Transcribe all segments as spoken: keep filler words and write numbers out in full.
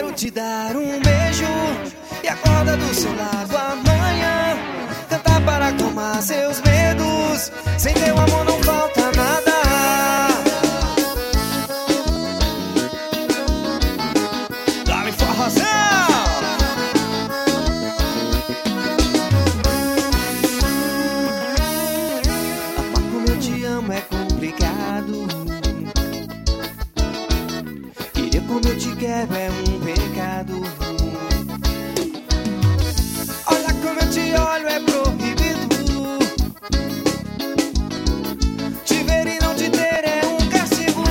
quero te dar um beijo e acordar do seu lado amanhã. Cantar para acalmar seus medos. Sem teu amor não falta nada. Dá-me forrozão! Amar como eu te amo é complicado. Querer como eu te quero é um pecado. Olha como eu te olho é proibido. Te ver e não te ter é um castigo.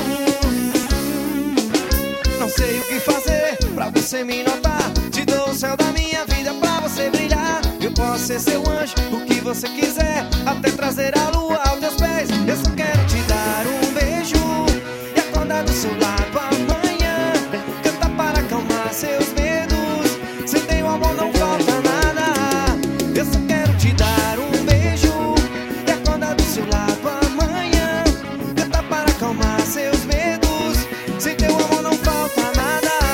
Não sei o que fazer pra você me notar. Te dou o céu da minha vida pra você brilhar. Eu posso ser seu anjo, o que você quiser, até trazer a lua aos teus pés. Eu só quero te dar um beijo e acordar do seu lado amanhã. Cantar para acalmar seus medos. Sem teu amor não falta nada. Eu só quero te dar um beijo e acordar do seu lado amanhã. Cantar para acalmar seus medos. Sem teu amor não falta nada.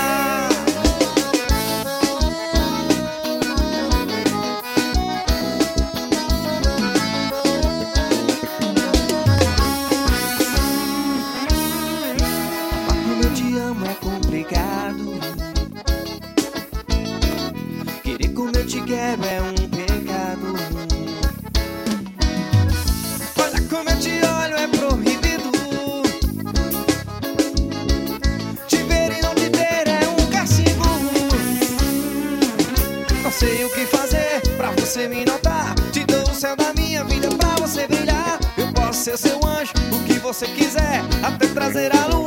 Amar como eu te amo é complicado. Querer como eu te quero é um pecado. Olha como eu te olho é proibido. Te ver e não te ter é um castigo. Não sei o que fazer pra você me notar. Te dou o céu da minha vida pra você brilhar. Eu posso ser seu anjo, o que você quiser, até trazer a lua